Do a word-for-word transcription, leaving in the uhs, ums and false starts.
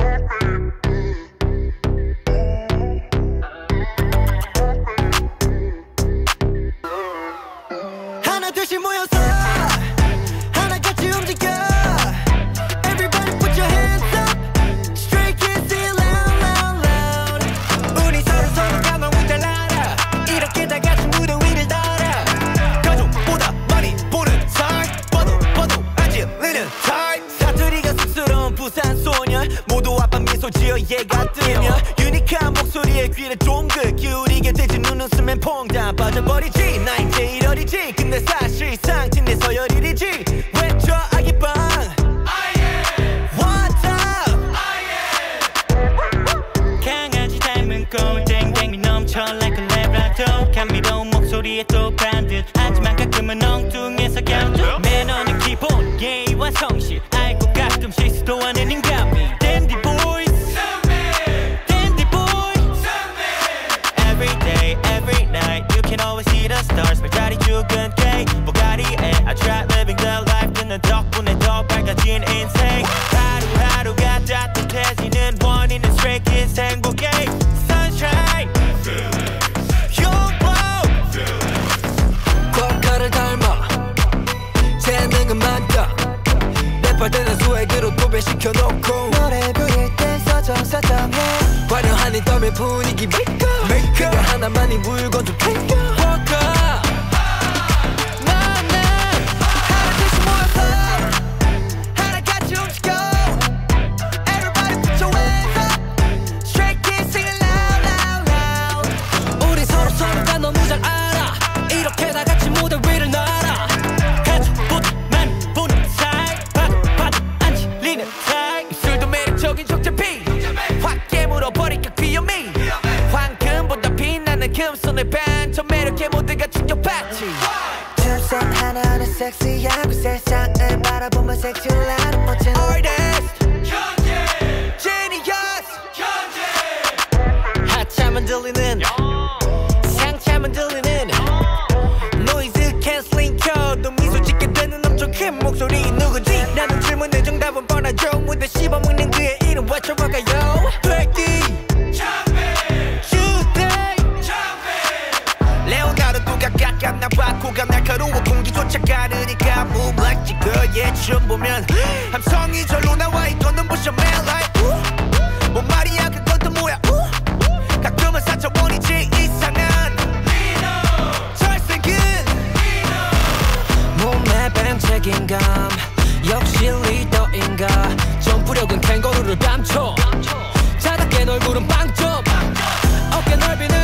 하나 둘씩 모여서 하나같이 움직여. Everybody put your hands up. Stray kids say it loud loud loud. 우리 서로 서로 감동을 잘 알아. 이렇게 다 같이 무대 위를 달아. 가족보다 많이 보는 사이. 봐도 봐도 안 질리는 타입. 사투리가 쑥스러운 부산 소녀. 모두 아빠 미소 지어 얘가 뜨며. 유니크한 목소리에 귀를 쫑긋 기울이게 되지. 눈 웃으면 퐁당 빠져버리지. 나 이제 이러리지. 근데 사실상 침대 서열일이지. 왜 저 아기빵 What's up 강아지 닮은 꼴땡땡이 넘쳐 like a labrador. 감미로운 목소리에 또 반듯 하지만 가끔은 엉뚱해서 갸우뚱. 매너는 기본 예의와 성실 알고 가끔씩 시도하는 인간미. Dandy boys Dandy boys Every day every night you can always see the stars. 별자리 죽은 K 보가리에 I try living the life. 듣는 덕분에 더 밝아진 인생. 하루하루가 따뜻해지는 원인은 stray kids 행복해. Sunshine 쿼카를 닮아 재능은 많다. 랩할 때는 수액으로 도배시켜놓고 노래 부를 땐 서정서정해. 화려한 이 땀의 분위기 메이커 그거 하나만이 물건 좀 탱겨. 쿼카 나는 하나둘씩 모여서 하나같이 움직여. Everybody put your hands up. Stray kids sing it loud loud loud. 우리 서로 서로가 너무 잘 알아. 이렇게 다 같이 무대 위를 날아. 가족보다 많이 보는 사이. 봐도 봐도 안 질리는 타입. 입술도 매력적인 적재피 확 깨물어버릴까 귀요미. 황금보다 빛나는 금손의 반전 매력에 모두가 충격받지. 춤선 하나하나 섹시하고 세상을 바라보면 섹시한 멋진 artist Genius 하차만 들리는 상차만 들리는 노이즈 캔슬링 켜도 미소 짓게 되는 엄청 큰 목소리 누구지? 라는 질문에 정답은 뻔하죠. 무대 씹어먹는 그의 이름 외쳐볼까요? 백기 레오나르도가 깎았나 봐. 코가 날카로워 공기조차 가르니까 Move like the girl yeah 춤 보면 함성이 절로 나와. 이거는 부셔 man like 우 뭔 말이야 그건 또 뭐야 우 가끔은 사차원이지 이상한 잘생긴 몸에 밴 책임감 역시 리더인가. 점프력은 캥거루를 감춰. 자다 깬 얼굴은 빵점. 어깨 넓이는